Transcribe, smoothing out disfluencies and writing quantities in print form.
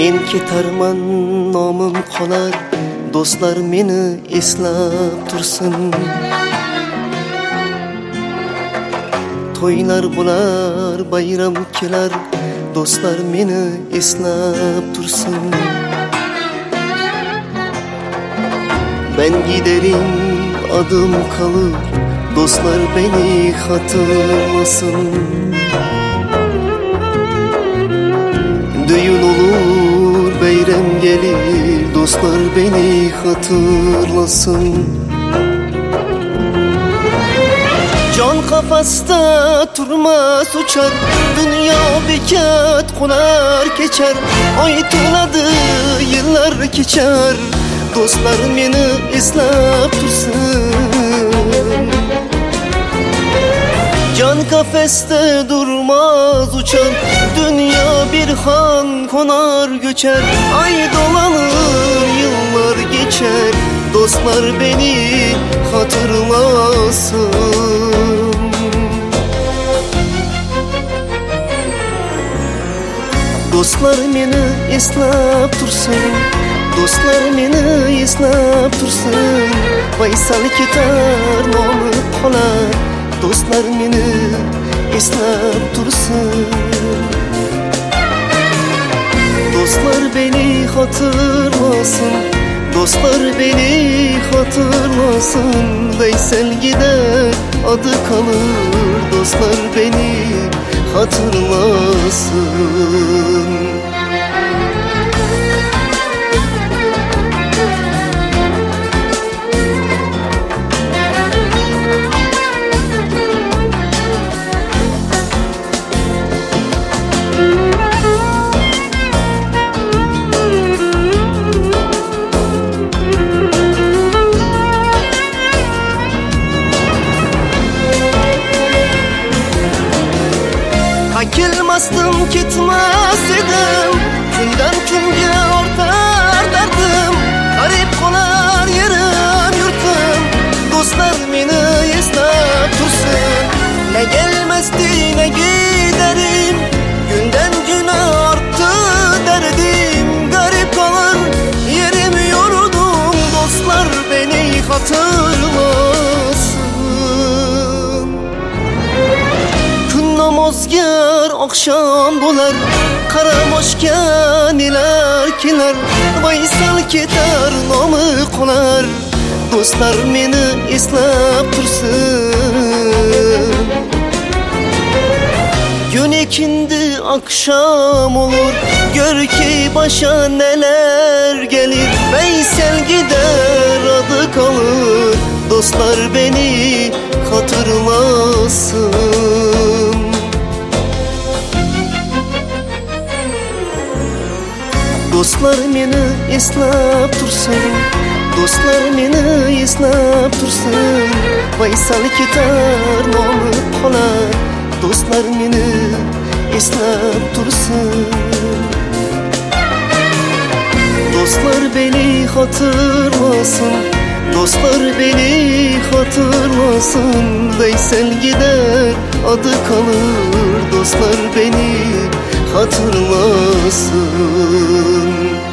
Men ketarman nomim qolar, do'stlar meni eslab tursin. To'ylar bo'lar, bayram kelar, do'stlar meni eslab tursin. Ben giderim, adım kalır, dostlar beni hatırlasın. Düğün olur, bayram gelir, dostlar beni hatırlasın. Can kafasta turmaz uçar, dünya bekat konar geçer. Ay tuladı, yıllar geçer, dostlar meni eslab tursin. Can kafeste durmaz uçar, dünya bir han konar göçer. Ay dolanır, yıllar geçer, dostlar beni hatırlasın. Dostlar meni eslab tursin, dostlar meni eslab tursin. Vaysal ketar nomi qolar, dostlar meni eslab tursin. Dostlar beni hatırlasın, dostlar beni hatırlasın. Veysel gider, adı kalır, dostlar beni hatırlasın. Kelmasdim, ketmas edim, kundan kunga ortar derdim. Garib qolar yerim yurtim, do'stlar meni eslab tursin. Ne gelmasdi ne giderim, gündan güne ortdi derdim. Garib qolar yerim yurdum, do'stlar beni hatırlasın. Namozgar akşam bo'lar, qaramoshga nelar kelar. Vaysal ketar nomi qolar, do'stlar meni eslab tursin. Gün ikindi akşam olur, gör ki başa neler gelir. Veysel gider, adı kalır, dostlar beni hatırlasın. Dostlar meni eslab tursin, dostlar meni eslab tursin. Vaysal ketar nomi qolar, dostlar meni eslab tursin. Dostlar beni hatırlasın, dostlar beni hatırlasın. Veysel gider, adı kalır, dostlar beni hatırlasın.